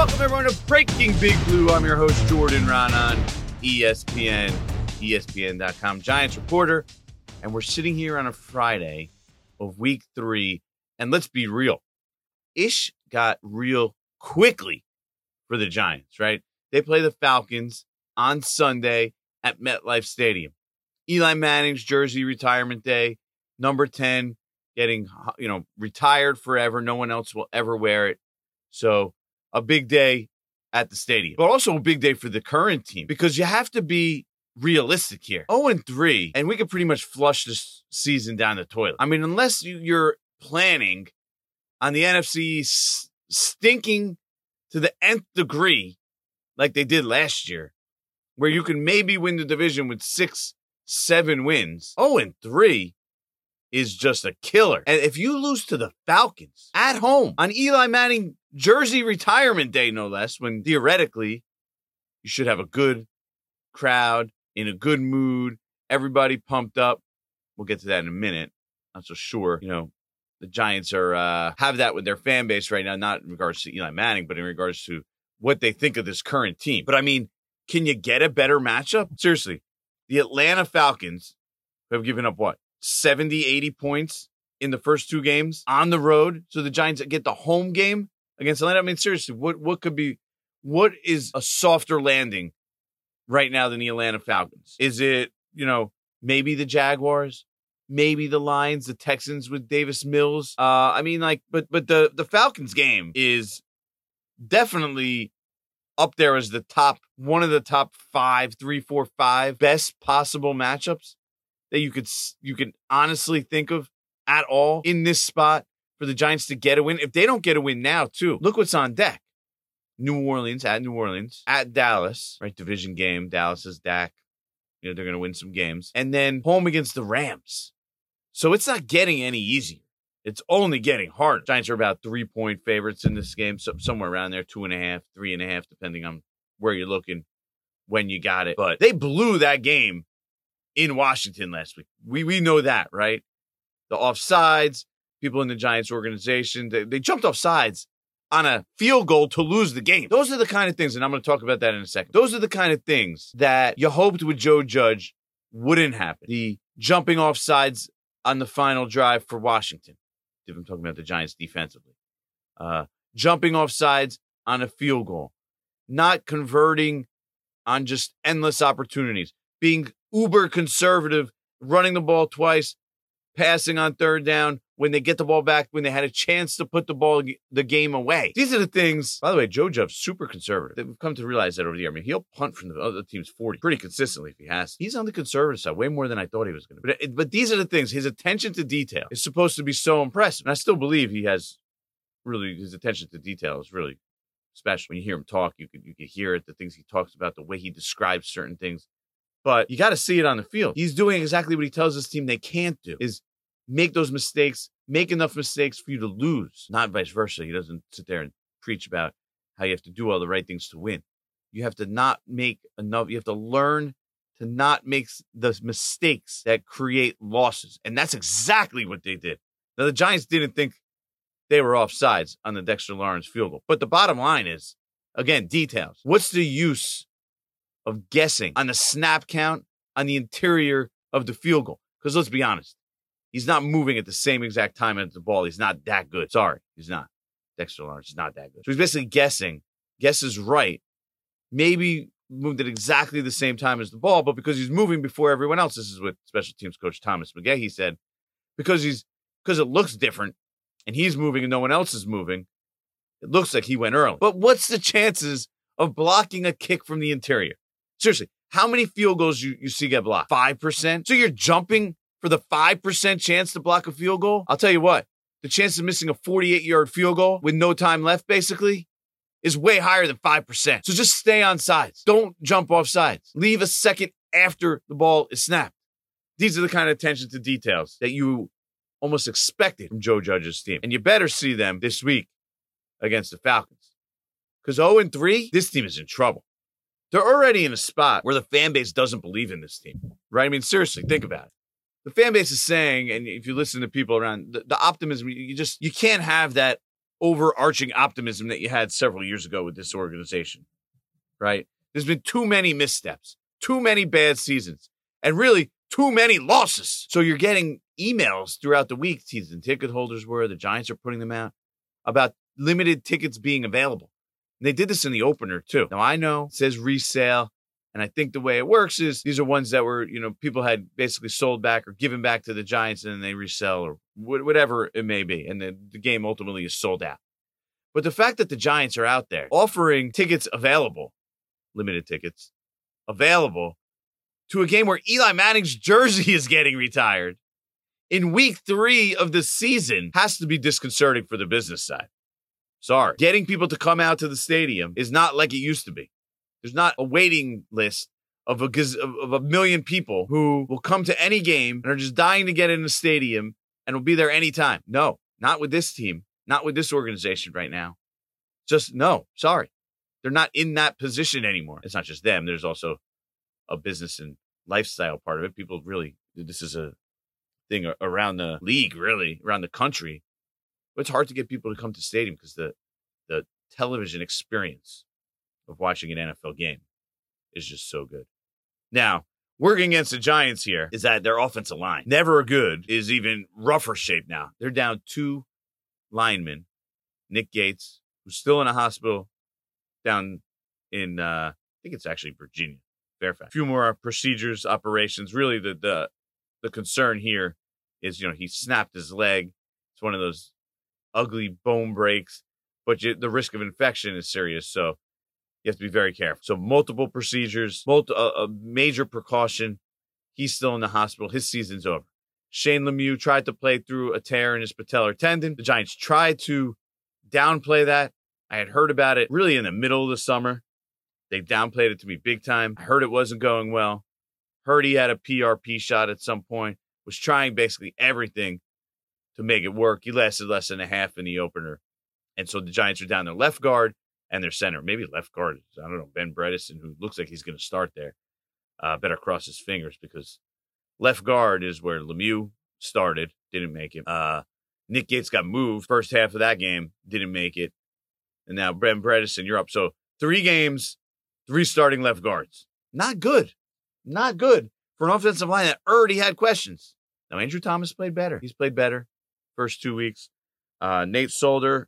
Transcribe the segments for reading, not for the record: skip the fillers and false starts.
Welcome, everyone, to Breaking Big Blue. I'm your host, Jordan Raanan, ESPN, ESPN.com Giants reporter. And we're sitting here on a Friday of week 3. And let's be real. Ish got real quickly for the Giants, right? They play the Falcons on Sunday at MetLife Stadium. Eli Manning's jersey retirement day, number 10, getting, retired forever. No one else will ever wear it. So a big day at the stadium, but also a big day for the current team because you have to be realistic here. 0-3, and we could pretty much flush this season down the toilet. I mean, unless you're planning on the NFC stinking to the nth degree like they did last year, where you can maybe win the division with 6-7 wins. 0-3 is just a killer. And if you lose to the Falcons at home on Eli Manning jersey retirement day, no less, when theoretically you should have a good crowd in a good mood, everybody pumped up. We'll get to that in a minute. Not so sure, the Giants are have that with their fan base right now, not in regards to Eli Manning, but in regards to what they think of this current team. But I mean, can you get a better matchup? Seriously, the Atlanta Falcons have given up 70, 80 points in the first 2 games on the road. So the Giants get the home game against Atlanta. I mean, seriously, what is a softer landing right now than the Atlanta Falcons? Is it, maybe the Jaguars, maybe the Lions, the Texans with Davis Mills? But the Falcons game is definitely up there as one of the top 5, 3, 4, 5 best possible matchups that you could honestly think of at all in this spot for the Giants to get a win. If they don't get a win now, too, look what's on deck. New Orleans, at Dallas, right? Division game. Dallas is Dak. They're going to win some games. And then home against the Rams. So it's not getting any easier. It's only getting harder. Giants are about 3-point favorites in this game. So somewhere around there, 2.5, 3.5, depending on where you're looking when you got it. But they blew that game in Washington last week. We know that, right? The offsides, people in the Giants organization, they jumped off sides on a field goal to lose the game. Those are the kind of things, and I'm going to talk about that in a second. Those are the kind of things that you hoped with Joe Judge wouldn't happen. The jumping off sides on the final drive for Washington. If I'm talking about the Giants defensively. Jumping off sides on a field goal. Not converting on just endless opportunities. Being uber conservative, running the ball twice, passing on third down when they get the ball back, when they had a chance to put the game away. These are the things, by the way, Joe Judge's super conservative. They've come to realize that over the year. I mean, he'll punt from the other team's 40 pretty consistently if he has. He's on the conservative side, way more than I thought he was going to be. But these are the things. His attention to detail is supposed to be so impressive. And I still believe he has really, his attention to detail is really special. When you hear him talk, you can hear it, the things he talks about, the way he describes certain things. But you got to see it on the field. He's doing exactly what he tells his team they can't do, is make those mistakes, make enough mistakes for you to lose, not vice versa. He doesn't sit there and preach about how you have to do all the right things to win. You have to not make enough. You have to learn to not make the mistakes that create losses. And that's exactly what they did. Now, the Giants didn't think they were offsides on the Dexter Lawrence field goal. But the bottom line is, again, details. What's the use of guessing on the snap count on the interior of the field goal? Because let's be honest, he's not moving at the same exact time as the ball. He's not that good. Sorry, he's not. Dexter Lawrence is not that good. So he's basically guessing. Guess is right. Maybe moved at exactly the same time as the ball, but because he's moving before everyone else, this is what special teams coach Thomas McGahee said, because it looks different and he's moving and no one else is moving, it looks like he went early. But what's the chances of blocking a kick from the interior? Seriously, how many field goals you see get blocked? 5%? So you're jumping for the 5% chance to block a field goal? I'll tell you what, the chance of missing a 48-yard field goal with no time left, basically, is way higher than 5%. So just stay on sides. Don't jump off sides. Leave a second after the ball is snapped. These are the kind of attention to details that you almost expected from Joe Judge's team. And you better see them this week against the Falcons. Because 0-3, this team is in trouble. They're already in a spot where the fan base doesn't believe in this team, right? I mean, seriously, think about it. The fan base is saying, and if you listen to people around, the optimism, you can't have that overarching optimism that you had several years ago with this organization, right? There's been too many missteps, too many bad seasons, and really too many losses. So you're getting emails throughout the week, season ticket holders were, the Giants are putting them out, about limited tickets being available. And they did this in the opener, too. Now, I know it says resale, and I think the way it works is these are ones that were, people had basically sold back or given back to the Giants, and then they resell or whatever it may be. And the game ultimately is sold out. But the fact that the Giants are out there offering tickets available, limited tickets, available to a game where Eli Manning's jersey is getting retired in week 3 of the season has to be disconcerting for the business side. Sorry. Getting people to come out to the stadium is not like it used to be. There's not a waiting list of a million people who will come to any game and are just dying to get in the stadium and will be there anytime. No, not with this team, not with this organization right now. Just no, sorry. They're not in that position anymore. It's not just them. There's also a business and lifestyle part of it. People really, this is a thing around the league, really, around the country. But it's hard to get people to come to the stadium because the television experience of watching an NFL game is just so good. Now, working against the Giants here is that their offensive line, never good, is even rougher shape now. They're down 2 linemen. Nick Gates, who's still in a hospital down in, I think it's actually Virginia, Fairfax. A few more procedures, operations. Really, the concern here is, he snapped his leg. It's one of those ugly bone breaks, but the risk of infection is serious, so you have to be very careful. So multiple procedures, a major precaution. He's still in the hospital. His season's over. Shane Lemieux tried to play through a tear in his patellar tendon. The Giants tried to downplay that. I had heard about it really in the middle of the summer. They downplayed it to me big time. I heard it wasn't going well. Heard he had a PRP shot at some point. Was trying basically everything to make it work. He lasted less than a half in the opener. And so the Giants are down their left guard and their center. Maybe left guard, I don't know, Ben Bredesen, who looks like he's going to start there. Better cross his fingers because left guard is where Lemieux started. Didn't make it. Nick Gates got moved. First half of that game, didn't make it. And now Ben Bredesen, you're up. So 3 games, 3 starting left guards. Not good. Not good for an offensive line that already had questions. Now, Andrew Thomas played better. He's played better first 2 weeks. Nate Solder,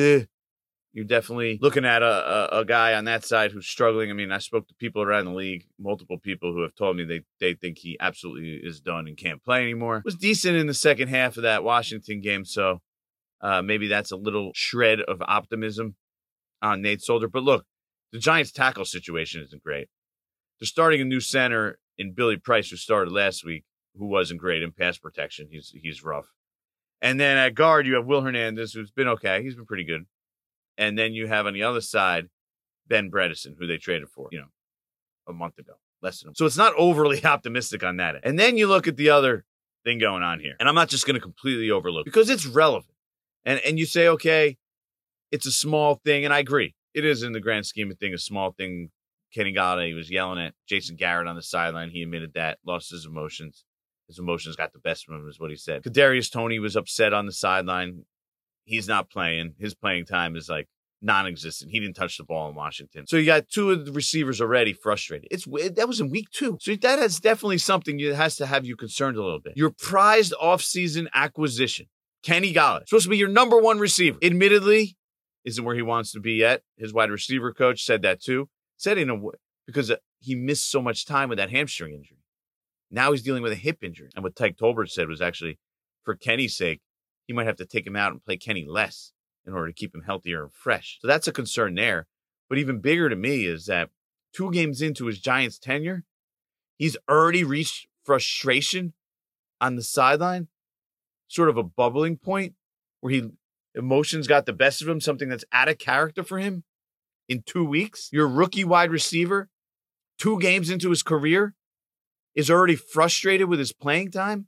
you're definitely looking at a guy on that side who's struggling. I mean, I spoke to people around the league, multiple people who have told me they think he absolutely is done and can't play anymore. Was decent in the second half of that Washington game, so maybe that's a little shred of optimism on Nate Solder. But look, the Giants' tackle situation isn't great. They're starting a new center in Billy Price, who started last week, who wasn't great in pass protection. He's rough. And then at guard, you have Will Hernandez, who's been okay. He's been pretty good. And then you have on the other side, Ben Bredesen, who they traded for, a month ago, less than a month. So it's not overly optimistic on that. And then you look at the other thing going on here. And I'm not just going to completely overlook because it's relevant. And you say, okay, it's a small thing. And I agree. It is in the grand scheme of things, a small thing. Kenny Galladay was yelling at Jason Garrett on the sideline. He admitted that, lost his emotions. His emotions got the best of him, is what he said. Kadarius Toney was upset on the sideline. He's not playing. His playing time is like non-existent. He didn't touch the ball in Washington. So you got 2 of the receivers already frustrated. That was in week 2. So that is definitely something that has to have you concerned a little bit. Your prized offseason acquisition, Kenny Galladay, supposed to be your number 1 receiver. Admittedly, isn't where he wants to be yet. His wide receiver coach said that too. Said in a way because he missed so much time with that hamstring injury. Now he's dealing with a hip injury. And what Tyke Tolbert said was actually, for Kenny's sake, he might have to take him out and play Kenny less in order to keep him healthier and fresh. So that's a concern there. But even bigger to me is that 2 games into his Giants tenure, he's already reached frustration on the sideline, sort of a bubbling point where emotions got the best of him, something that's out of character for him in 2 weeks. Your rookie wide receiver, 2 games into his career, is already frustrated with his playing time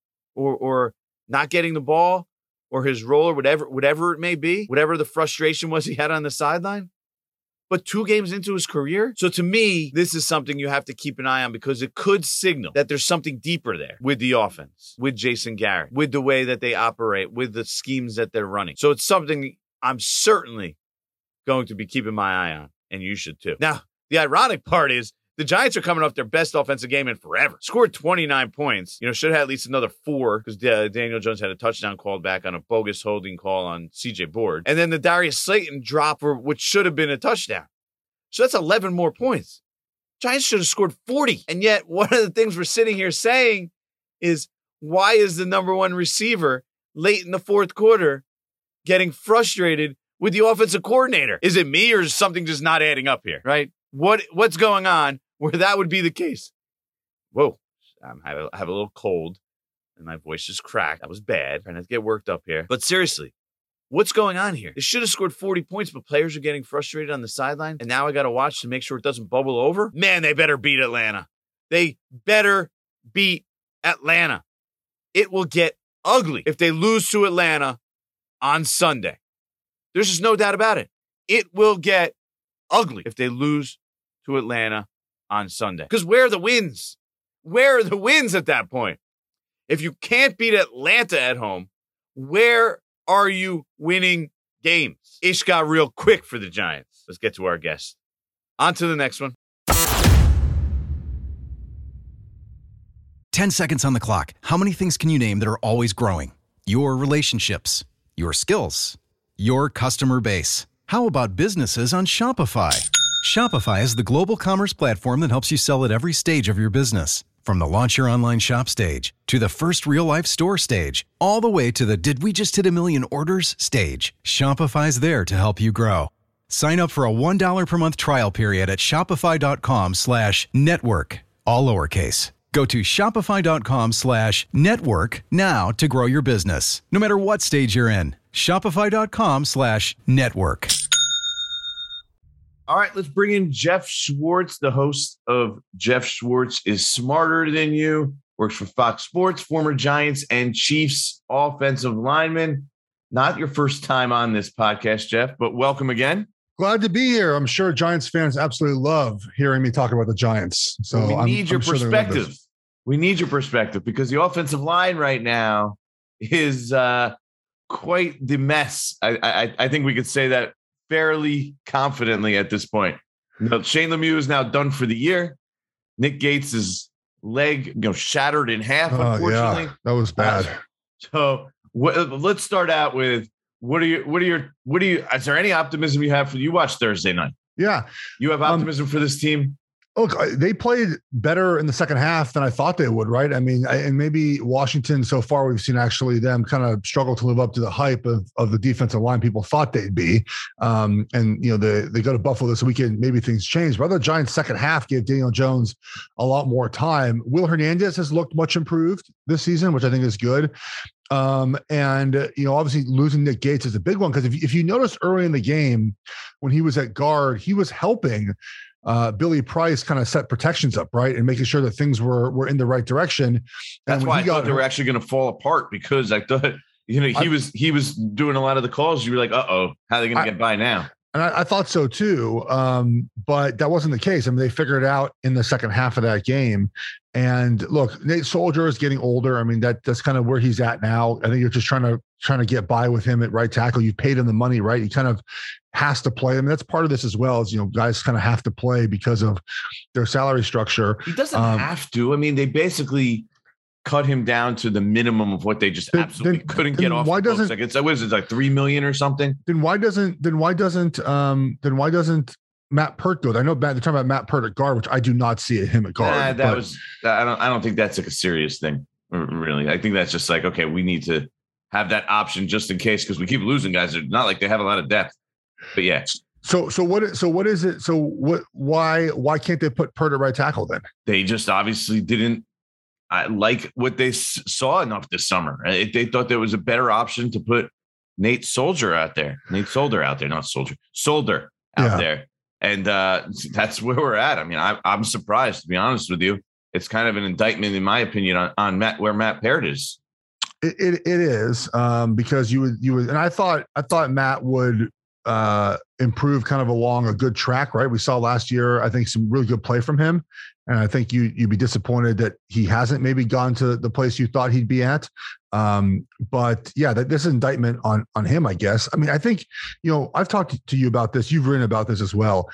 or not getting the ball or his role or whatever it may be, whatever the frustration was he had on the sideline. But 2 games into his career. So to me, this is something you have to keep an eye on because it could signal that there's something deeper there with the offense, with Jason Garrett, with the way that they operate, with the schemes that they're running. So it's something I'm certainly going to be keeping my eye on, and you should too. Now, the ironic part is the Giants are coming off their best offensive game in forever. Scored 29 points. Should have had at least another 4 because Daniel Jones had a touchdown called back on a bogus holding call on CJ Board. And then the Darius Slayton drop for which should have been a touchdown. So that's 11 more points. Giants should have scored 40. And yet one of the things we're sitting here saying is, why is the number one receiver late in the fourth quarter getting frustrated with the offensive coordinator? Is it me or is something just not adding up here, right? What's going on where that would be the case? Whoa, I have a little cold and my voice is cracked. That was bad. Trying not to get worked up here. But seriously, what's going on here? They should have scored 40 points, but players are getting frustrated on the sideline. And now I got to watch to make sure it doesn't bubble over. Man, they better beat Atlanta. They better beat Atlanta. It will get ugly if they lose to Atlanta on Sunday. There's just no doubt about it. It will get ugly if they lose to Atlanta on Sunday. Because where are the wins? Where are the wins at that point? If you can't beat Atlanta at home, where are you winning games? Ish got real quick for the Giants. Let's get to our guest. On to the next one. 10 seconds on the clock. How many things can you name that are always growing? Your relationships, your skills, your customer base. How about businesses on Shopify? Shopify is the global commerce platform that helps you sell at every stage of your business. From the launch your online shop stage to the first real-life store stage, all the way to the did we just hit a million orders stage. Shopify's there to help you grow. Sign up for a $1 per month trial period at shopify.com/network, all lowercase. Go to shopify.com/network now to grow your business, no matter what stage you're in. Shopify.com/network. All right, let's bring in Jeff Schwartz, the host of Jeff Schwartz is Smarter Than You, works for Fox Sports, former Giants and Chiefs offensive lineman. Not your first time on this podcast, Jeff, but welcome again. Glad to be here. I'm sure Giants fans absolutely love hearing me talk about the Giants. So we need your perspective. We need your perspective because the offensive line right now is quite the mess. I think we could say that fairly confidently at this point. Shane Lemieux is now done for the year. Nick Gates' leg, shattered in half. Unfortunately, yeah, that was bad. Let's start out with what are you? Is there any optimism you have you watched Thursday night? Yeah, you have optimism for this team. Look, they played better in the second half than I thought they would, right? I mean, and maybe Washington so far, we've seen actually them kind of struggle to live up to the hype of the defensive line people thought they'd be. And, they go to Buffalo this weekend, maybe things change. But the Giants' second half gave Daniel Jones a lot more time. Will Hernandez has looked much improved this season, which I think is good. Obviously losing Nick Gates is a big one because if you notice early in the game when he was at guard, he was helping Billy Price kind of set protections up, right, and making sure that things were in the right direction. That's why I thought they were actually going to fall apart because I thought he was doing a lot of the calls. You were like, how are they going to get by now? And I thought so too, but that wasn't the case. I mean, they figured it out in the second half of that game. And look, Nate Soldier is getting older. I mean, that's kind of where he's at now. I think you're just trying to get by with him at right tackle. You've paid him the money, right? He kind of has to play. I mean, that's part of this as well. Is guys kind of have to play because of their salary structure. He doesn't have to. I mean, they basically cut him down to the minimum of what they just absolutely couldn't get off. Why doesn't like it's like $3 million or something? Then why doesn't Matt Pert do it? I know they're talking about Matt Pert at guard, which I do not see him at guard. I don't think that's like a serious thing, really. I think that's just like, okay, we need to have that option just in case because we keep losing guys. It's not like they have a lot of depth. But yeah. So what is it? So why can't they put Pert at right tackle then? They just obviously didn't like what they saw enough this summer. They thought there was a better option to put Nate Solder out there. Solder out there. And that's where we're at. I mean, I'm surprised, to be honest with you. It's kind of an indictment, in my opinion, on where Matt Pert is. It is because you would, and I thought Matt would improve kind of along a good track, right? We saw last year, I think, some really good play from him. And I think you'd be disappointed that he hasn't maybe gone to the place you thought he'd be at. But yeah, this is an indictment on him, I guess. I mean, I think, I've talked to you about this. You've written about this as well.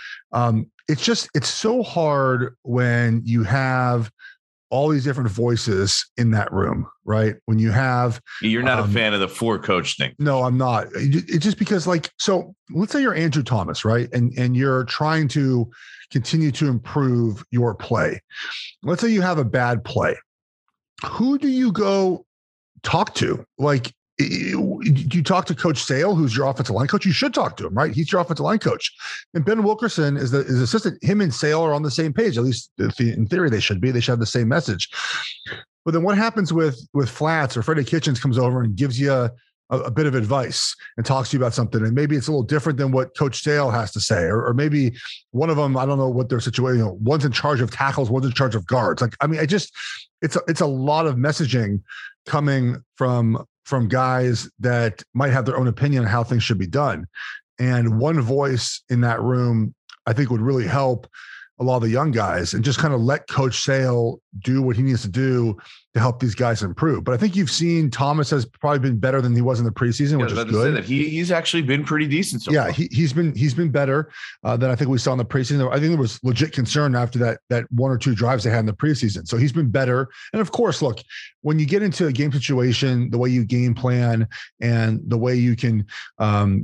It's so hard when you have all these different voices in that room, right? When you have, you're not a fan of the 4-coach thing. No, I'm not. It's just because, so let's say you're Andrew Thomas, right? And you're trying to continue to improve your play. Let's say you have a bad play. Who do you go talk to? Like, do you talk to Coach Sale, who's your offensive line coach? You should talk to him, right? He's your offensive line coach. And Ben Wilkerson is the assistant. Him and Sale are on the same page. At least in theory, they should be. They should have the same message. But then what happens with Flats or Freddie Kitchens comes over and gives you a bit of advice and talks to you about something, and maybe it's a little different than what Coach Sale has to say, or maybe one of them, I don't know what their situation. One's in charge of tackles, one's in charge of guards. Like, I mean, it's a lot of messaging coming from guys that might have their own opinion on how things should be done. And one voice in that room, I think, would really help a lot of the young guys, and just kind of let Coach Sale do what he needs to do to help these guys improve. But I think you've seen Thomas has probably been better than he was in the preseason, which is good. That he's actually been pretty decent so far. He's been better than I think we saw in the preseason. I think there was legit concern after that 1 or 2 drives they had in the preseason. So he's been better. And of course, look, when you get into a game situation, the way you game plan and the way you can, kind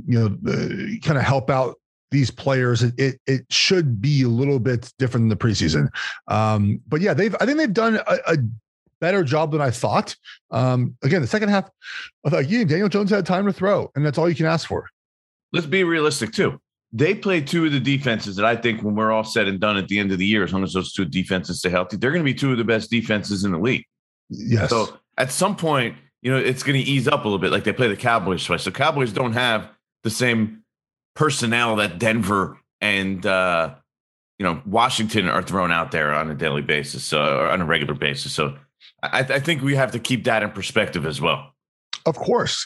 of help out these players, it should be a little bit different than the preseason. But yeah, I think they've done a better job than I thought. Again, the second half of that game, Daniel Jones had time to throw, and that's all you can ask for. Let's be realistic too. They played 2 of the defenses that I think, when we're all said and done at the end of the year, as long as those 2 defenses stay healthy, they're going to be 2 of the best defenses in the league. Yes. So at some point, it's going to ease up a little bit. Like they play the Cowboys twice. So Cowboys don't have the same personnel that Denver and Washington are thrown out there on a daily basis, or on a regular basis. So I think we have to keep that in perspective as well. Of course.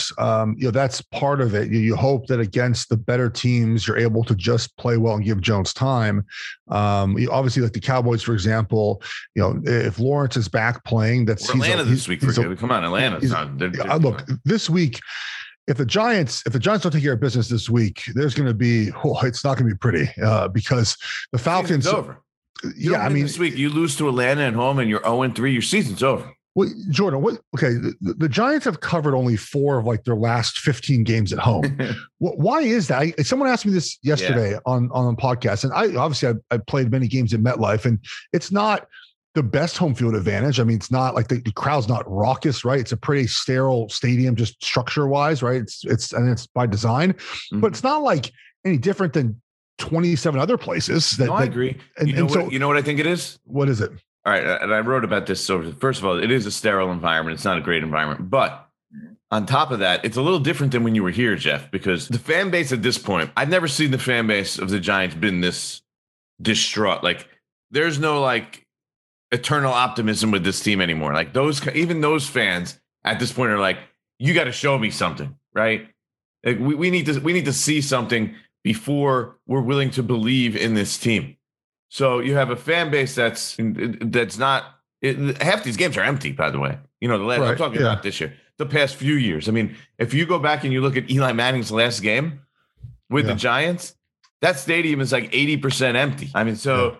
That's part of it. You hope that against the better teams, you're able to just play well and give Jones time. Obviously, like the Cowboys, for example, if Lawrence is back playing, that's Atlanta this week. Come on, Atlanta. Look, this week, if the Giants don't take care of business this week, there's going to be, it's not going to be pretty because the Falcons. Season's over. This week you lose to Atlanta at home and you're 0-3, your season's over. Well, Jordan, the Giants have covered only 4 of like their last 15 games at home. Why is that? Someone asked me this yesterday on a podcast, and I played many games at MetLife, and it's not the best home field advantage. I mean, it's not like the crowd's not raucous, right? It's a pretty sterile stadium, just structure wise, right? It's by design, but it's not like any different than 27 other places. I agree. You know what I think it is? What is it? All right. And I wrote about this. So first of all, it is a sterile environment. It's not a great environment, but on top of that, it's a little different than when you were here, Jeff, because the fan base at this point, I've never seen the fan base of the Giants been this distraught. Like there's no like eternal optimism with this team anymore. Like even those fans at this point are like, you got to show me something, right? Like we need to see something before we're willing to believe in this team. So you have a fan base that's not half these games are empty, by the way. I'm talking about this year, the past few years. I mean, if you go back and you look at Eli Manning's last game with the Giants, that stadium is like 80% empty. I mean,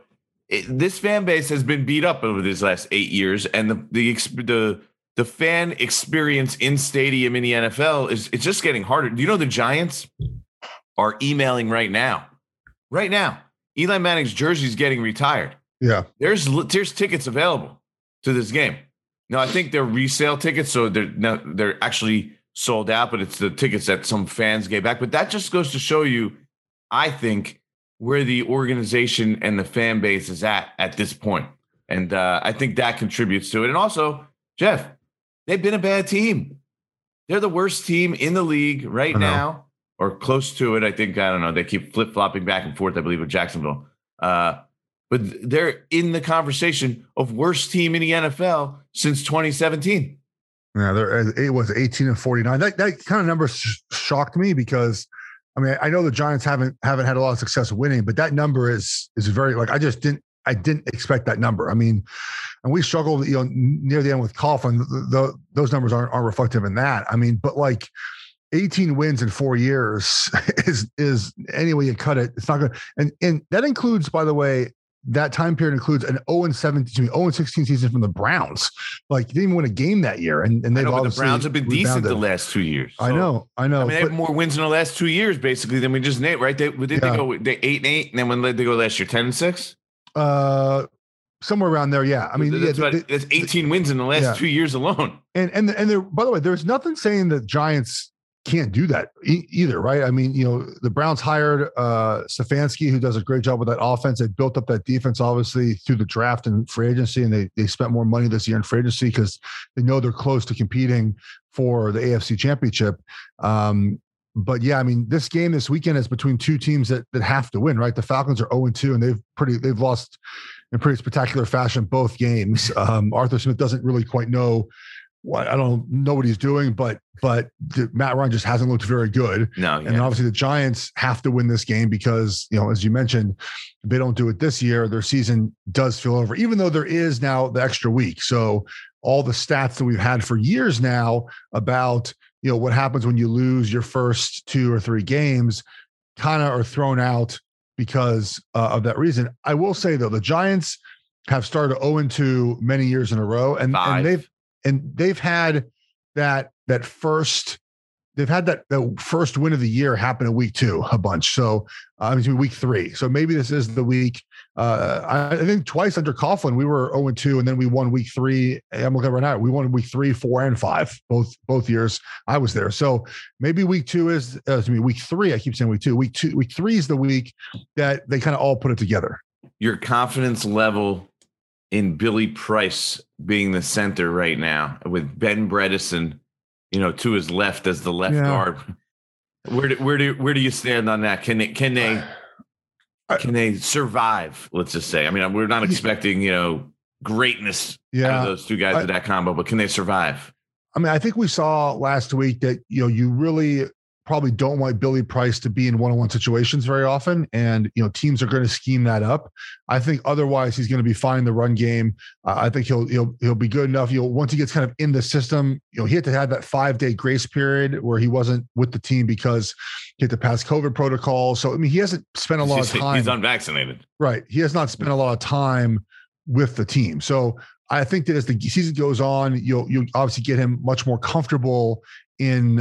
this fan base has been beat up over these last 8 years, and the fan experience in stadium in the NFL it's just getting harder. Do you know the Giants are emailing right now? Right now, Eli Manning's jersey is getting retired. Yeah, there's tickets available to this game. Now, I think they're resale tickets, so they're actually sold out, but it's the tickets that some fans gave back. But that just goes to show you, I think, where the organization and the fan base is at this point. And I think that contributes to it. And also, Jeff, they've been a bad team. They're the worst team in the league right now, or close to it. I think, I don't know. They keep flip-flopping back and forth, I believe, with Jacksonville. But they're in the conversation of worst team in the NFL since 2017. Yeah, it was 18-49. That kind of number shocked me because, I mean, I know the Giants haven't had a lot of success winning, but that number is very, like, I just didn't I didn't expect that number. I mean, and we struggled, near the end with Coughlin. Those numbers aren't reflective in that. I mean, but like 18 wins in 4 years is any way you cut it. It's not good. And that includes, by the way, that time period includes an 0-16 season from the Browns. Like, they didn't even win a game that year. And they've the Browns have been decent the last 2 years. So, I know. I mean, they have more wins in the last 2 years, basically, than we just named, right? They go 8-8, and then when did they go last year? 10-6? Somewhere around there. Yeah. I mean, that's 18 wins in the last 2 years alone. And there, by the way, there's nothing saying that Giants can't do that either, right? I mean, the Browns hired Stefanski, who does a great job with that offense. They built up that defense, obviously, through the draft and free agency, and they spent more money this year in free agency because they know they're close to competing for the AFC Championship. But yeah, I mean, this game this weekend is between two teams that have to win, right? The Falcons are 0-2, and they've lost in pretty spectacular fashion both games. Arthur Smith doesn't really quite know I don't know what he's doing, but Matt Ryan just hasn't looked very good. No, and obviously the Giants have to win this game because, as you mentioned, if they don't do it this year, their season does feel over, even though there is now the extra week. So all the stats that we've had for years now about, what happens when you lose your first 2 or 3 games kind of are thrown out because of that reason. I will say, though, the Giants have started 0-2 many years in a row, and they've had that first win of the year happen in week 2 a bunch. So week 3. So maybe this is the week. I think twice under Coughlin we were 0-2, and then we won week 3. I'm looking right now. We won week 3, 4, and 5 both years I was there. So maybe week 2 is week 3. I keep saying week 2. Week 3 is the week that they kind of all put it together. Your confidence level in Billy Price being the center right now, with Ben Bredesen, to his left as the left guard. Where do you stand on that? Can they survive? Let's just say. I mean, we're not expecting greatness out of those two guys with that combo, but can they survive? I mean, I think we saw last week that you really probably don't want Billy Price to be in one-on-one situations very often. And, teams are going to scheme that up. I think otherwise he's going to be fine in the run game. I think he'll be good enough. Once he gets kind of in the system, he had to have that 5-day grace period where he wasn't with the team because he had to pass COVID protocol. So, I mean, he hasn't spent a lot of time. He's unvaccinated. Right. He has not spent a lot of time with the team. So I think that as the season goes on, you'll obviously get him much more comfortable in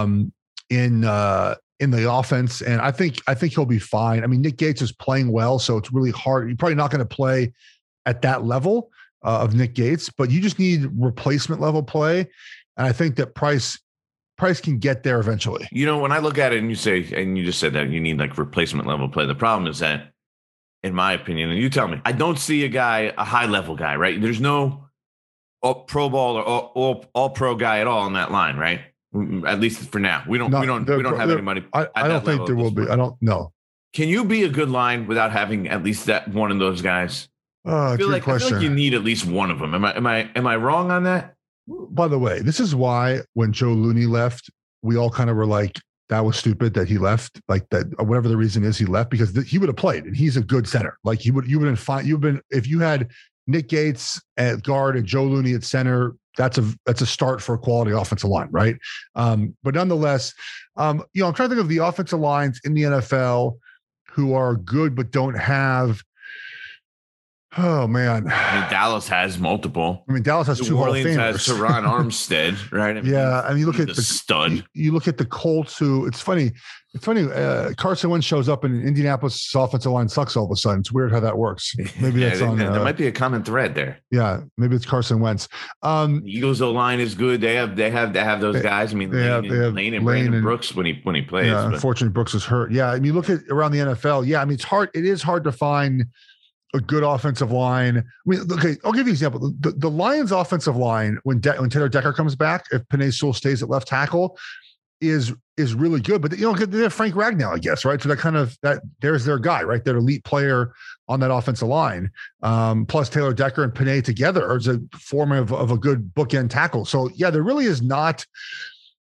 the offense. And I think he'll be fine. I mean, Nick Gates is playing well, so it's really hard. You're probably not going to play at that level of Nick Gates, but you just need replacement level play. And I think that Price can get there eventually. When I look at it and you just said that you need like replacement level play. The problem is that, in my opinion, and you tell me, I don't see a high level guy, right? There's no Pro Bowl or all pro guy at all on that line, right? At least for now, we don't have anybody. I don't think there will be. I don't know. Can you be a good line without having at least that one of those guys? I feel like you need at least one of them. Am I wrong on that? By the way, this is why when Joe Looney left, we all kind of were like, that was stupid that he left, like that, or whatever the reason is he left, because he would have played and he's a good center. Like you would have fine. If you had Nick Gates at guard and Joe Looney at center, that's a start for a quality offensive line, right? But nonetheless, I'm trying to think of the offensive lines in the NFL who are good but don't have. Oh man, I mean, Dallas has multiple. I mean, Dallas has New Orleans has Teron Armstead, right? I mean, yeah, and you look at the stud. You look at the Colts, who it's funny. Carson Wentz shows up in Indianapolis' offensive line sucks all of a sudden. It's weird how that works. Maybe that's on. There might be a common thread there. Yeah, maybe it's Carson Wentz. Eagles O-line is good. They have those guys. I mean, Lane and Brandon Brooks when he plays. Yeah, unfortunately, Brooks is hurt. Yeah, I mean, you look at around the NFL. Yeah, I mean, it's hard. It is hard to find a good offensive line. I mean, okay, I'll give you an example. The Lions' offensive line, when Taylor Decker comes back, if Penei Sewell stays at left tackle, is really good. But they have Frank Ragnow, I guess, right? So there's their guy, right? Their elite player on that offensive line. Plus Taylor Decker and Penei together is a form of a good bookend tackle. So yeah, there really is not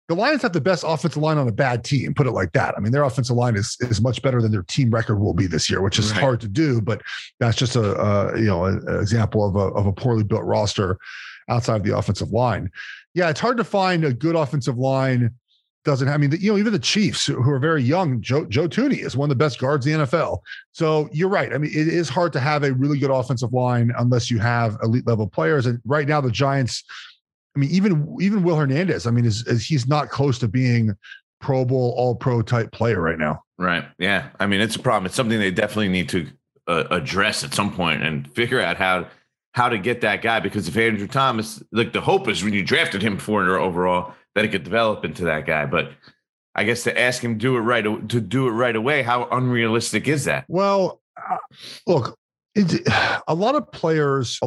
the Lions have the best offensive line on a bad team, put it like that. I mean, their offensive line is much better than their team record will be this year, which is hard to do, but that's just an example of a poorly built roster outside of the offensive line. Yeah, it's hard to find a good offensive line. Even the Chiefs, who are very young, Joe Thuney is one of the best guards in the NFL. So you're right. I mean, it is hard to have a really good offensive line unless you have elite level players. And right now, the Giants, I mean, even Will Hernandez, I mean, he's not close to being Pro Bowl, All Pro type player right now. Right. Yeah. I mean, it's a problem. It's something they definitely need to address at some point and figure out how to get that guy. Because if Andrew Thomas, like the hope is when you drafted him 400 overall, that it could develop into that guy. But I guess to ask him to do it right away, how unrealistic is that? Well, look, a lot of players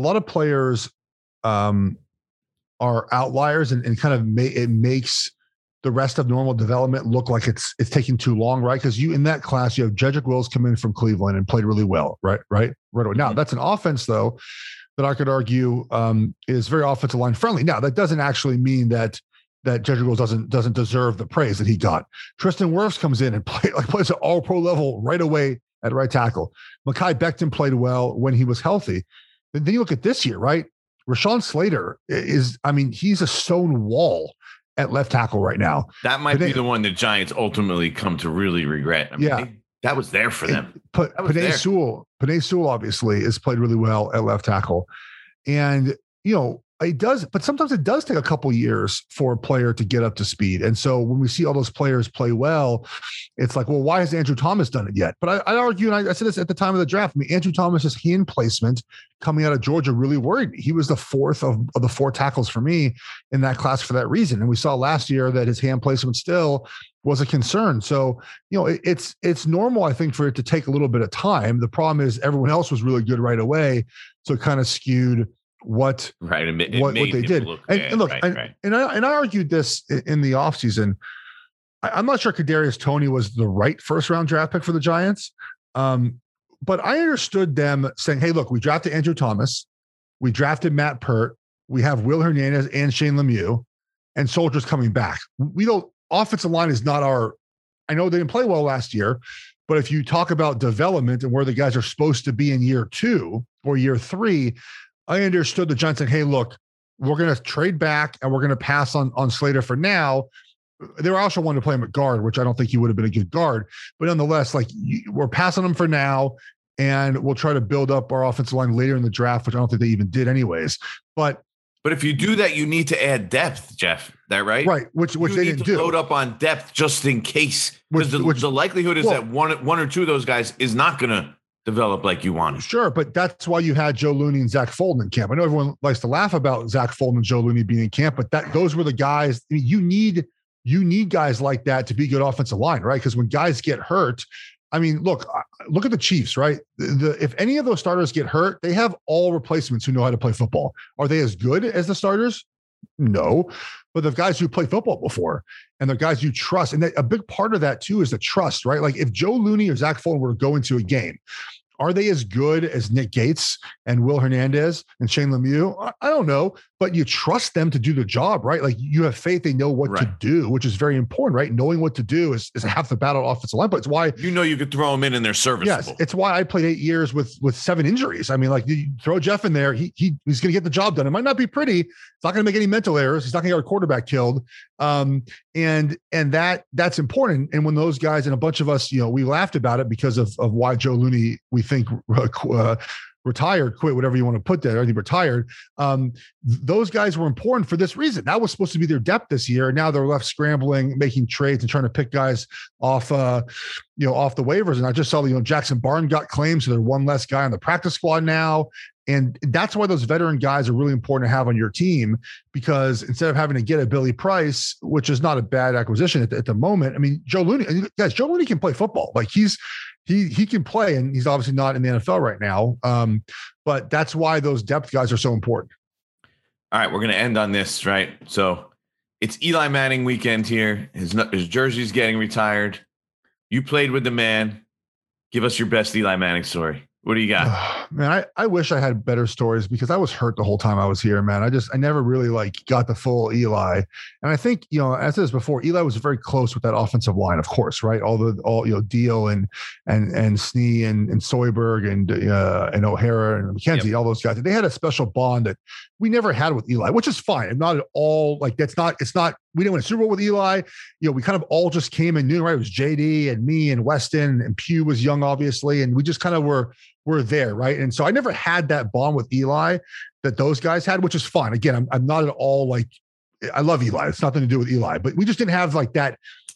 are outliers and kind of it makes the rest of normal development look like it's taking too long, right? Because in that class, you have Jedrick Wills come in from Cleveland and played really well, right away. Now, that's an offense, though, that I could argue is very offensive line friendly. Now, that doesn't actually mean that Jedrick Wills doesn't deserve the praise that he got. Tristan Wirfs comes in and plays at all pro level right away at right tackle. Mekhi Becton played well when he was healthy. Then you look at this year, right? Rashawn Slater he's a stone wall at left tackle right now. That might be the one the Giants ultimately come to really regret. I mean, that was there for them. Penei Sewell obviously has played really well at left tackle. And, it does, but sometimes it does take a couple years for a player to get up to speed. And so when we see all those players play well, it's like, well, why has Andrew Thomas done it yet? But I argue, and I said this at the time of the draft, Andrew Thomas's hand placement coming out of Georgia really worried me. He was the fourth of the four tackles for me in that class for that reason. And we saw last year that his hand placement still was a concern. So, it's normal, I think, for it to take a little bit of time. The problem is everyone else was really good right away. So it kind of skewed what they did. And look, and I argued this in the offseason. I'm not sure Kadarius Toney was the right first round draft pick for the Giants. But I understood them saying, hey, look, we drafted Andrew Thomas. We drafted Matt Pert. We have Will Hernandez and Shane Lemieux and Soldiers coming back. Offensive line is not I know they didn't play well last year, but if you talk about development and where the guys are supposed to be in year 2 or year 3, I understood the Giants saying, hey, look, we're going to trade back and we're going to pass on Slater for now. They were also wanting to play him at guard, which I don't think he would have been a good guard. But nonetheless, we're passing him for now, and we'll try to build up our offensive line later in the draft, which I don't think they even did anyways. But if you do that, you need to add depth, Jeff. That right? Right, which they didn't do. Load up on depth just in case. Because the likelihood is that one or two of those guys is not going to develop like you want. Sure, but that's why you had Joe Looney and Zach Fulton in camp. I know everyone likes to laugh about Zach Fulton and Joe Looney being in camp, but those were the guys. I mean, you need guys like that to be good offensive line, right? Because when guys get hurt, I mean, look at the Chiefs, right? If any of those starters get hurt, they have all replacements who know how to play football. Are they as good as the starters? No, but the guys who played football before and the guys you trust. And a big part of that too is the trust, right? Like if Joe Looney or Zach Fulton were to go into a game, are they as good as Nick Gates and Will Hernandez and Shane Lemieux? I don't know, but you trust them to do the job, right? Like you have faith they know what to do, which is very important, right? Knowing what to do is half the battle offensive line, but it's why you could throw them in their serviceable. Yes, it's why I played 8 years with 7 injuries. I mean, like you throw Jeff in there, he's going to get the job done. It might not be pretty. It's not going to make any mental errors. He's not going to get our quarterback killed. And that's important. And when those guys and a bunch of us, we laughed about it because of why Joe Looney, we think retired, quit, whatever you want to put there. I think retired. Those guys were important for this reason. That was supposed to be their depth this year. And now they're left scrambling, making trades and trying to pick guys off, off the waivers. And I just saw, Jackson Barnes got claimed. So they're one less guy on the practice squad now. And that's why those veteran guys are really important to have on your team, because instead of having to get a Billy Price, which is not a bad acquisition at the moment. I mean, Joe Looney can play football. Like he can play, and he's obviously not in the NFL right now. But that's why those depth guys are so important. All right, we're going to end on this, right? So it's Eli Manning weekend here. His jersey's getting retired. You played with the man. Give us your best Eli Manning story. What do you got? Man, I wish I had better stories because I was hurt the whole time I was here, man. I never really like got the full Eli. And I think, as I said before, Eli was very close with that offensive line, of course, right? All Dio and Snee and Soyberg and O'Hara and McKenzie, all those guys. They had a special bond that we never had with Eli, which is fine. And not at all like it's not, we didn't win a Super Bowl with Eli. We kind of all just came and knew, right? It was JD and me and Weston and Pugh was young, obviously. And we just kind of were there, right? And so I never had that bond with Eli that those guys had, which is fine. Again, I'm not at all like, I love Eli. It's nothing to do with Eli, but we just didn't have like that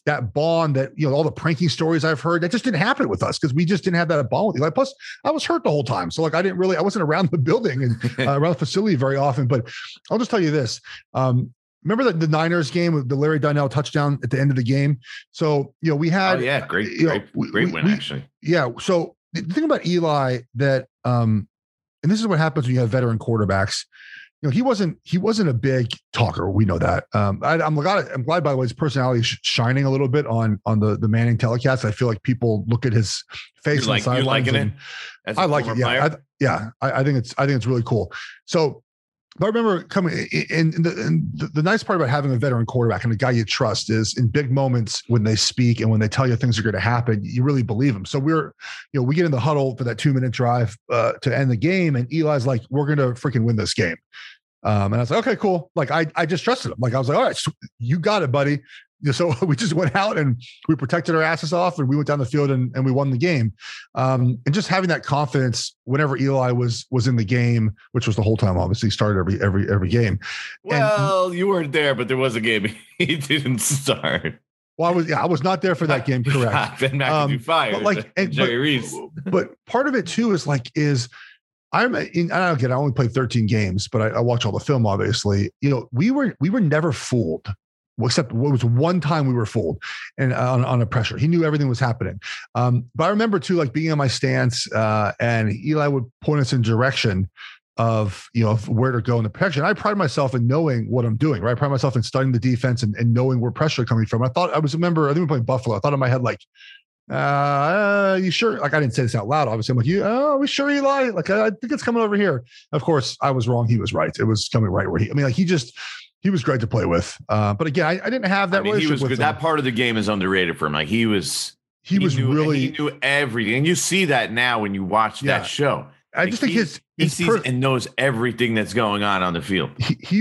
bond that, all the pranking stories I've heard, that just didn't happen with us because we just didn't have that bond with Eli. Plus I was hurt the whole time. So like, I wasn't around the building and around the facility very often, but I'll just tell you this. Remember the Niners game with the Larry Donnell touchdown at the end of the game? So, we had, great win, actually. Yeah. So the thing about Eli that, and this is what happens when you have veteran quarterbacks, he wasn't a big talker. We know that. I'm glad, by the way, his personality is shining a little bit on the Manning telecast. I feel like people look at his face on the sidelines. I like it. Yeah. I think it's really cool. So, but I remember coming in the nice part about having a veteran quarterback and a guy you trust is in big moments when they speak and when they tell you things are going to happen, you really believe them. So we get in the huddle for that 2-minute drive to end the game. And Eli's like, we're going to freaking win this game. And I was like, okay, cool. Like I just trusted him. Like I was like, all right, you got it, buddy. So we just went out and we protected our asses off and we went down the field and we won the game. And just having that confidence whenever Eli was in the game, which was the whole time, obviously started every game. Well, you weren't there, but there was a game he didn't start. Well, I was not there for that game. Correct. Ben McAdoo fired. Jerry Reese. But part of it too is I only played 13 games, but I watch all the film, obviously. We were never fooled. Except what was one time we were fooled and on a pressure. He knew everything was happening. But I remember too, like being in my stance and Eli would point us in direction of where to go in the protection. I pride myself in knowing what I'm doing, right? I pride myself in studying the defense and knowing where pressure coming from. I think we were playing Buffalo. I thought in my head, like, you sure? Like I didn't say this out loud. Obviously, I'm like, are we sure, Eli? Like, I think it's coming over here. Of course, I was wrong. He was right. It was coming right where he was great to play with. But again, I didn't have that relationship. He was good. With that part of the game is underrated for him. Like he knew everything. And you see that now when you watch that show. I just think he sees and knows everything that's going on the field. He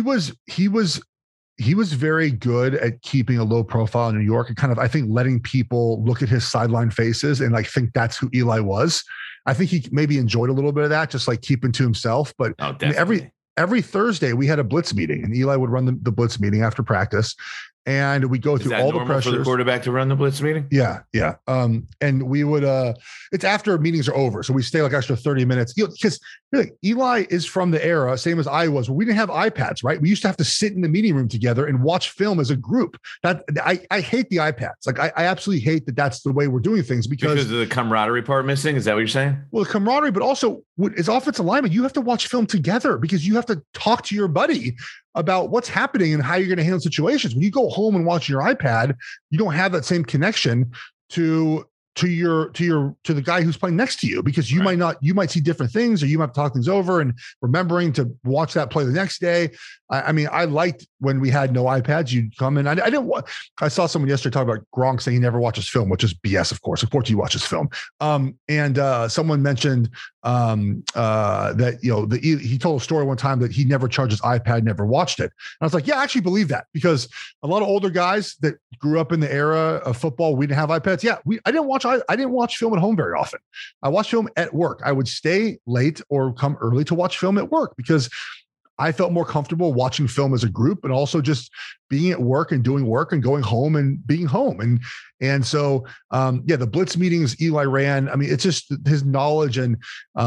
was very good at keeping a low profile in New York and kind of, I think, letting people look at his sideline faces and like think that's who Eli was. I think he maybe enjoyed a little bit of that, just like keeping to himself. But every Thursday we had a blitz meeting and Eli would run the blitz meeting after practice. And we go through all the pressures for the quarterback to run the blitz meeting. Yeah. And we would, it's after meetings are over. So we stay like extra 30 minutes, because Eli is from the era, same as I was, where we didn't have iPads, right? We used to have to sit in the meeting room together and watch film as a group. That I hate the iPads. Like I absolutely hate that that's the way we're doing things because of the camaraderie part missing. Is that what you're saying? Well, the camaraderie, but also as offensive lineman, you have to watch film together because you have to talk to your buddy about what's happening and how you're going to handle situations. When you go home and watch your iPad, you don't have that same connection to the guy who's playing next to you because you might see different things or you might have to talk things over and remembering to watch that play the next day. I mean, I liked when we had no iPads, you'd come in. I saw someone yesterday talk about Gronk saying he never watches film, which is BS, of course. Of course he watches film. And someone mentioned that, he told a story one time that he never charged his iPad, never watched it. And I was like, yeah, I actually believe that because a lot of older guys that grew up in the era of football, we didn't have iPads. Yeah. I didn't watch film at home very often. I watched film at work. I would stay late or come early to watch film at work because I felt more comfortable watching film as a group and also just being at work and doing work and going home and being home. And so, the blitz meetings Eli ran, I mean, it's just his knowledge and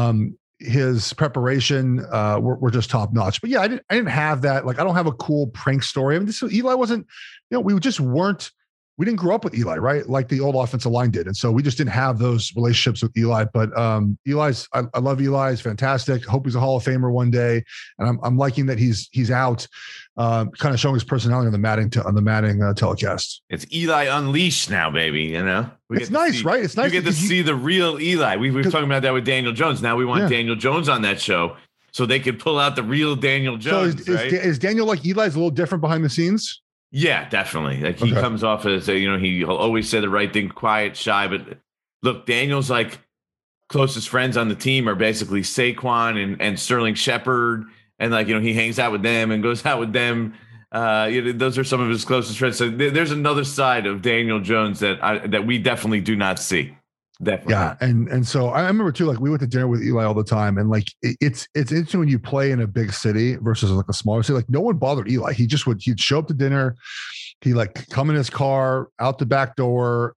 his preparation were just top notch. But yeah, I didn't have that. Like, I don't have a cool prank story. I mean, Eli wasn't, we just weren't we didn't grow up with Eli, right? Like the old offensive line did. And so we just didn't have those relationships with Eli. But I love Eli. He's fantastic. Hope he's a Hall of Famer one day. And I'm liking that he's out, kind of showing his personality on the Manning telecast. It's Eli Unleashed now, baby. You know, it's nice, right? It's nice. You get to see the real Eli. We were talking about that with Daniel Jones. Now we want Daniel Jones on that show so they could pull out the real Daniel Jones. So is Daniel like Eli's a little different behind the scenes? Yeah, definitely. Like he comes off as he'll always say the right thing, quiet, shy. But look, Daniel's like closest friends on the team are basically Saquon and Sterling Shepard, and he hangs out with them and goes out with them. Those are some of his closest friends. So there's another side of Daniel Jones that we definitely do not see. Definitely. Yeah. And so I remember too, like we went to dinner with Eli all the time. And like, it's interesting when you play in a big city versus like a smaller city, like no one bothered Eli. He'd show up to dinner. He like come in his car out the back door,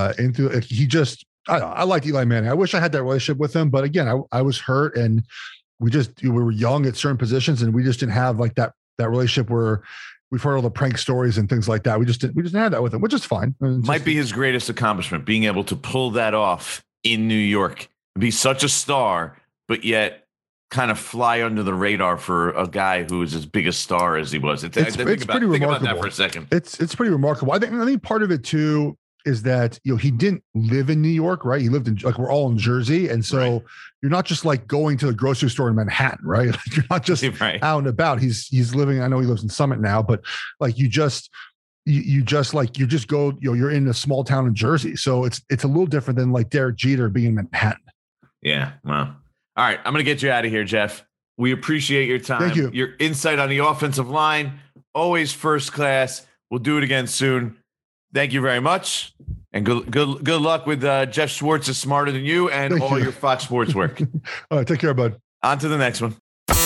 I like Eli Manning. I wish I had that relationship with him, but again, I was hurt and we were young at certain positions and we just didn't have like that relationship where we've heard all the prank stories and things like that. We just didn't have that with him, which is fine. Might be his greatest accomplishment, being able to pull that off in New York, be such a star, but yet kind of fly under the radar for a guy who is as big a star as he was. Think about that for a second. It's pretty remarkable. I think part of it too is that he didn't live in New York, right? He lived in we're all in Jersey, and so you're not just like going to the grocery store in Manhattan, right? Like you're not just out and about. He's living. I know he lives in Summit now, but like you just go. You're in a small town in Jersey, so it's a little different than like Derek Jeter being in Manhattan. Yeah. Well, all right. I'm gonna get you out of here, Jeff. We appreciate your time. Thank you. Your insight on the offensive line, always first class. We'll do it again soon. Thank you very much, and good luck with Jeff Schwartz is smarter than you and all your Fox Sports work. All right, take care, bud. On to the next one.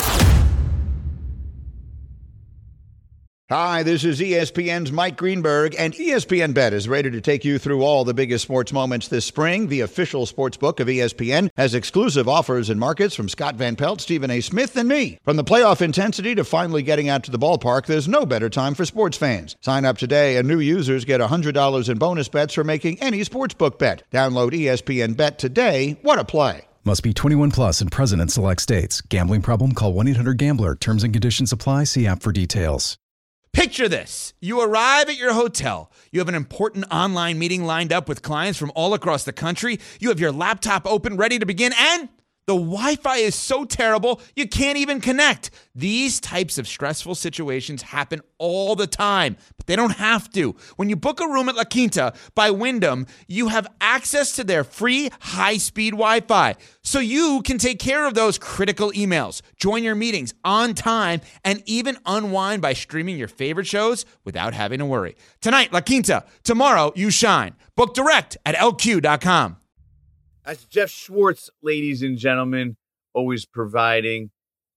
Hi, this is ESPN's Mike Greenberg, and ESPN Bet is ready to take you through all the biggest sports moments this spring. The official sports book of ESPN has exclusive offers and markets from Scott Van Pelt, Stephen A. Smith, and me. From the playoff intensity to finally getting out to the ballpark, there's no better time for sports fans. Sign up today, and new users get $100 in bonus bets for making any sportsbook bet. Download ESPN Bet today. What a play. Must be 21 plus and present in select states. Gambling problem? Call 1-800-GAMBLER. Terms and conditions apply. See app for details. Picture this. You arrive at your hotel. You have an important online meeting lined up with clients from all across the country. You have your laptop open, ready to begin, and the Wi-Fi is so terrible, you can't even connect. These types of stressful situations happen all the time, but they don't have to. When you book a room at La Quinta by Wyndham, you have access to their free high-speed Wi-Fi, so you can take care of those critical emails, join your meetings on time, and even unwind by streaming your favorite shows without having to worry. Tonight, La Quinta. Tomorrow, you shine. Book direct at lq.com. That's Jeff Schwartz, ladies and gentlemen, always providing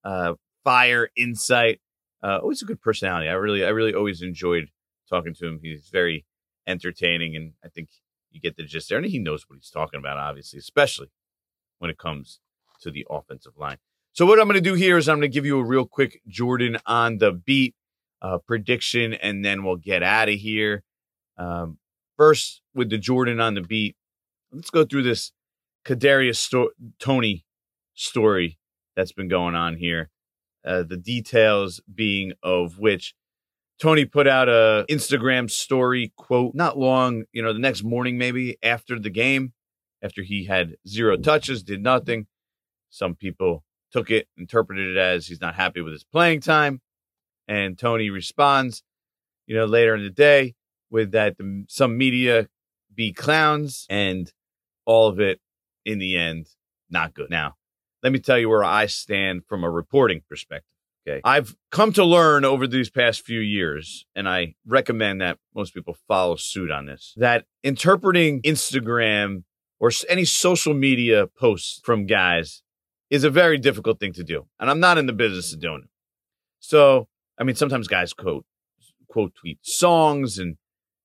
fire, insight, always a good personality. I really always enjoyed talking to him. He's very entertaining, and I think you get the gist there. And he knows what he's talking about, obviously, especially when it comes to the offensive line. So what I'm going to do here is I'm going to give you a real quick Jordan on the beat prediction, and then we'll get out of here. First, with the Jordan on the beat, let's go through this Kadarius Toney story that's been going on here. The details being of which Toney put out a Instagram story quote not long, the next morning, maybe after the game, after he had 0 touches, did nothing. Some people took it, interpreted it as he's not happy with his playing time. And Toney responds, later in the day with that some media be clowns, and all of it in the end, not good. Now, let me tell you where I stand from a reporting perspective. Okay. I've come to learn over these past few years, and I recommend that most people follow suit on this, that interpreting Instagram or any social media posts from guys is a very difficult thing to do. And I'm not in the business of doing it. So, sometimes guys quote tweet songs and,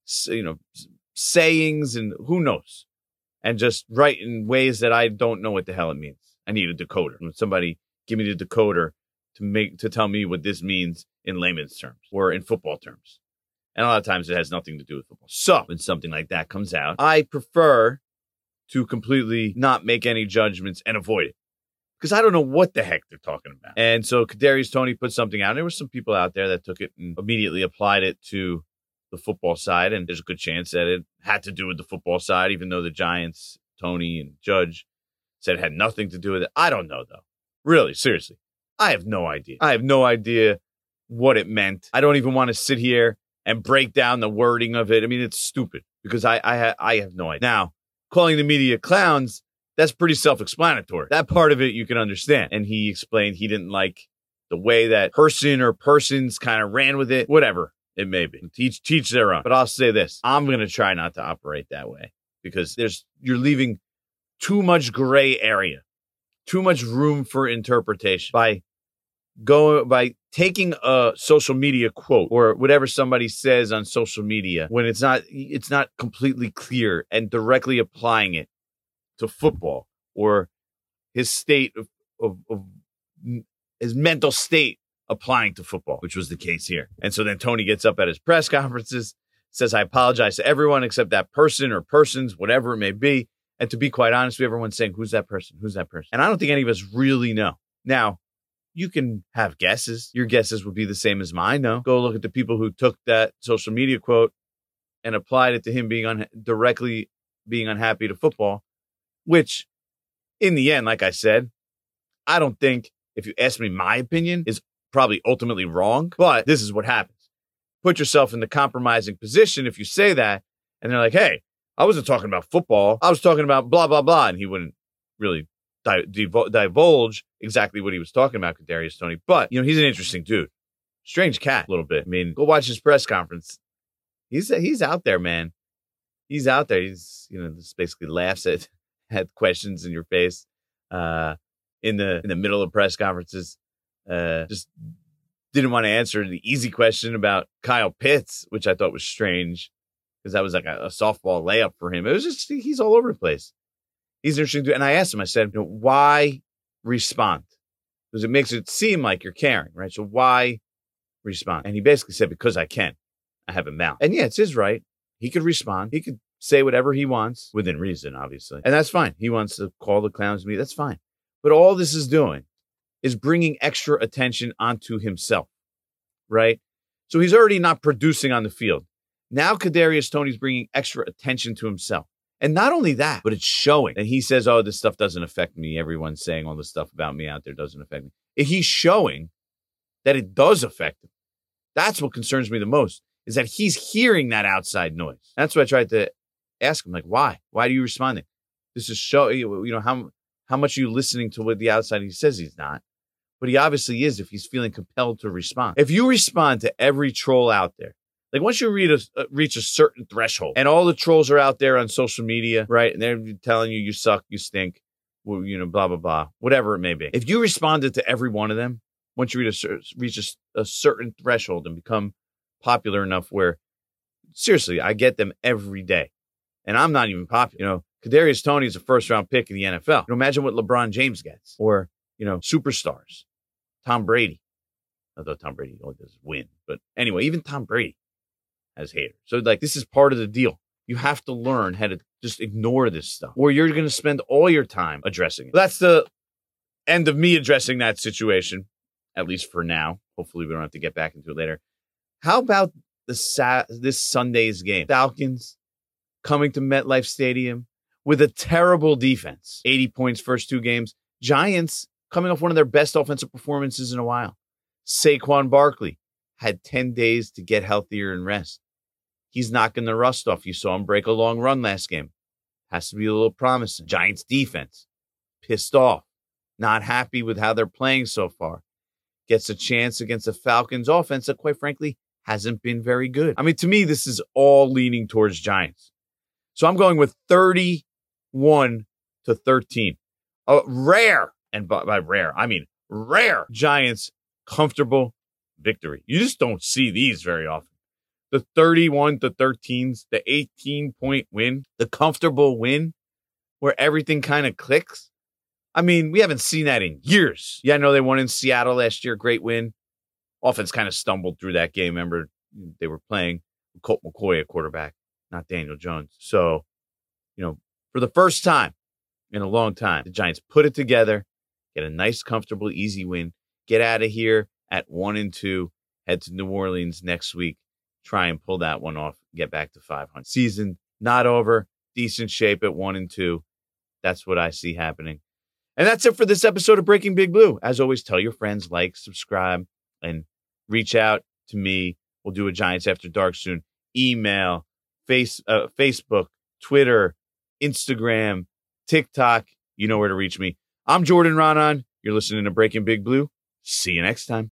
sayings and who knows, and just write in ways that I don't know what the hell it means. I need a decoder. Somebody give me the decoder to tell me what this means in layman's terms or in football terms. And a lot of times it has nothing to do with football. So when something like that comes out, I prefer to completely not make any judgments and avoid it. Because I don't know what the heck they're talking about. And so Kadarius Toney put something out. And there were some people out there that took it and immediately applied it to the football side. And there's a good chance that it had to do with the football side, even though the Giants, Toney and Judge said it had nothing to do with it. I don't know, though. Really, seriously. I have no idea. I have no idea what it meant. I don't even want to sit here and break down the wording of it. I mean, it's stupid because I have no idea. Now, calling the media clowns, that's pretty self-explanatory. That part of it you can understand. And he explained he didn't like the way that person or persons kind of ran with it, whatever it may be. Teach their own. But I'll say this. I'm going to try not to operate that way because you're leaving too much gray area, too much room for interpretation by taking a social media quote or whatever somebody says on social media when it's not completely clear and directly applying it to football or his state of his mental state applying to football, which was the case here. And so then Toney gets up at his press conferences, says, I apologize to everyone except that person or persons, whatever it may be. And to be quite honest, everyone's saying, who's that person? Who's that person? And I don't think any of us really know. Now, you can have guesses. Your guesses would be the same as mine, though. Go look at the people who took that social media quote and applied it to him directly being unhappy to football, which in the end, like I said, I don't think, if you ask me my opinion, is probably ultimately wrong, but this is what happens. Put yourself in the compromising position if you say that, and they're like, hey, I wasn't talking about football. I was talking about blah, blah, blah, and he wouldn't really divulge exactly what he was talking about, Kadarius Toney. But, he's an interesting dude. Strange cat a little bit. I mean, go watch his press conference. He's out there, man. He's out there. He's, just basically laughs at questions in your face in the middle of press conferences. Just didn't want to answer the easy question about Kyle Pitts, which I thought was strange because that was like a softball layup for him. It was just, he's all over the place. He's interesting dude. And I asked him, I said, why respond? Because it makes it seem like you're caring, right? So why respond? And he basically said, because I can. I have a mouth. And yeah, it's his right. He could respond. He could say whatever he wants within reason, obviously. And that's fine. He wants to call the clowns me. That's fine. But all this is doing is bringing extra attention onto himself, right? So he's already not producing on the field. Now Kadarius Toney's bringing extra attention to himself. And not only that, but it's showing. And he says, oh, this stuff doesn't affect me. Everyone's saying all this stuff about me out there doesn't affect me. He's showing that it does affect him. That's what concerns me the most, is that he's hearing that outside noise. That's what I tried to ask him, like, why? Why are you responding? This is how much are you listening to what the outside, he says he's not. But he obviously is if he's feeling compelled to respond. If you respond to every troll out there, like once you reach a certain threshold and all the trolls are out there on social media, right? And they're telling you suck, you stink, blah, blah, blah, whatever it may be. If you responded to every one of them, once you reach a certain threshold and become popular enough where, seriously, I get them every day. And I'm not even popular. Kadarius Toney is a first-round pick in the NFL. Imagine what LeBron James gets. Or, superstars. Tom Brady. Although Tom Brady only does win. But anyway, even Tom Brady has haters. So, this is part of the deal. You have to learn how to just ignore this stuff, or you're going to spend all your time addressing it. That's the end of me addressing that situation, at least for now. Hopefully, we don't have to get back into it later. How about this Sunday's game? Falcons coming to MetLife Stadium with a terrible defense. 80 points first two games. Giants coming off one of their best offensive performances in a while. Saquon Barkley had 10 days to get healthier and rest. He's knocking the rust off. You saw him break a long run last game. Has to be a little promising. Giants defense, pissed off, not happy with how they're playing so far. Gets a chance against the Falcons offense that, quite frankly, hasn't been very good. I mean, to me, this is all leaning towards Giants. So I'm going with 31-13. A rare, and by rare, I mean rare, Giants comfortable victory. You just don't see these very often. The 31-13s, the 18-point win, the comfortable win where everything kind of clicks. I mean, we haven't seen that in years. Yeah, I know they won in Seattle last year. Great win. Offense kind of stumbled through that game. Remember, they were playing Colt McCoy at quarterback, not Daniel Jones. So, for the first time in a long time, the Giants put it together, get a nice, comfortable, easy win, get out of here at 1-2, head to New Orleans next week, try and pull that one off, get back to 500. Season not over, decent shape at 1-2. That's what I see happening. And that's it for this episode of Breaking Big Blue. As always, tell your friends, like, subscribe, and reach out to me. We'll do a Giants After Dark soon. Email, Facebook, Twitter, Instagram, TikTok. You know where to reach me. I'm Jordan Raanan. You're listening to Breaking Big Blue. See you next time.